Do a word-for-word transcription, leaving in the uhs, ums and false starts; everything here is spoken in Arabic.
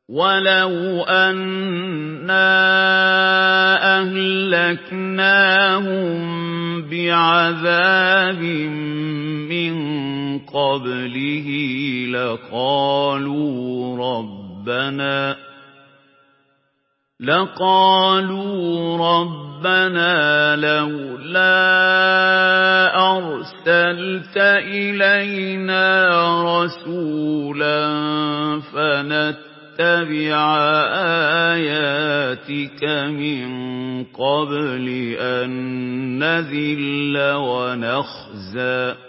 وَلَوْ أَنَّا أَهْلَكْنَاهُم بِعَذَابٍ مِّن قَبْلِهِ لَقَالُوا رَبَّنَا لَقَالُوا رَبَّنَا لَوْلَا أَرْسَلْتَ إِلَيْنَا رَسُولًا فَنَتَّبِعَ آيَاتِكَ مِن قَبْلِ أَن نَّذِلَّ وَنَخْزَىٰ